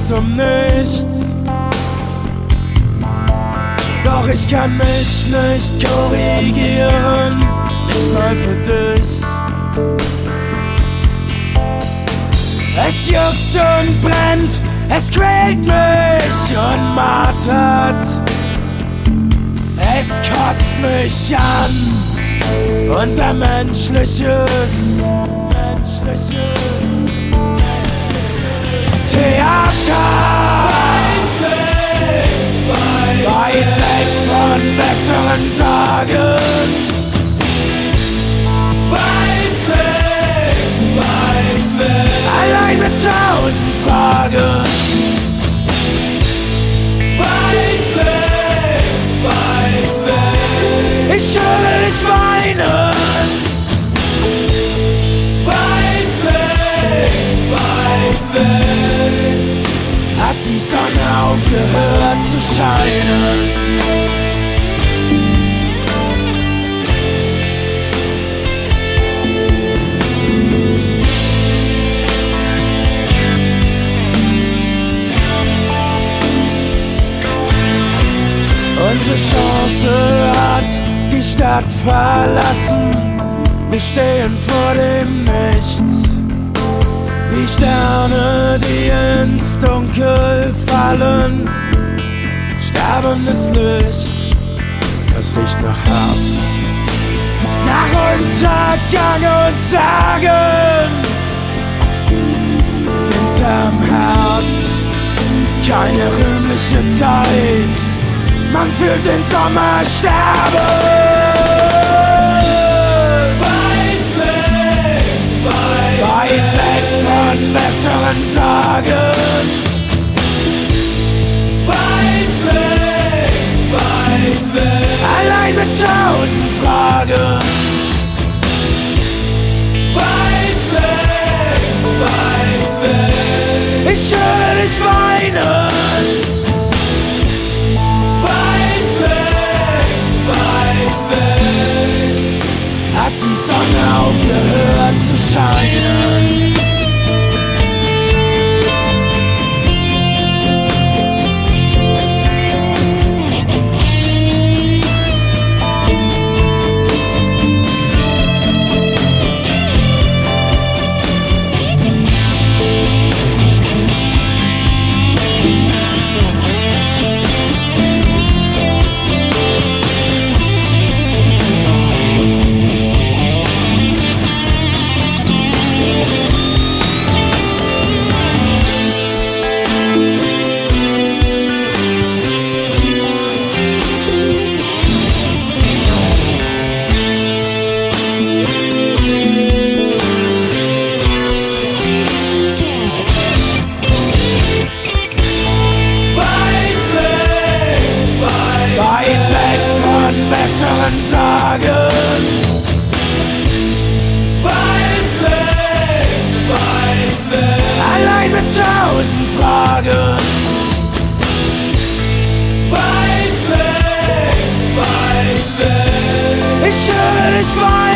um nichts. Doch ich kann mich nicht korrigieren, nicht mal für dich. Es juckt und brennt, es quält mich und martert. Es kotzt mich an, unser menschliches Theater. Weit weg von besseren Tagen. Weit weg, allein mit 1000 Fragen. Weit weg, ich höre dich weinen. Weit weg, hat die Sonne aufgehört zu scheinen. Unsere Chance hat die Stadt verlassen. Wir stehen vor dem Nichts, wie Sterne, die ins Dunkel fallen. Sterbendes Licht, das riecht nach Herbst, nach Untergang und Sagen. Hinterm Herz keine rühmliche Zeit, man fühlt den Sommer sterben. Weit weg von besseren Tagen. Weit weg, allein mit 1000 Fragen. Weit weg, ich höre dich weinen. Hat die Sonne aufgehört zu scheinen. Besseren Tagen. Weit weg, allein mit 1000 Fragen. Weit weg, ich höre dich weinen.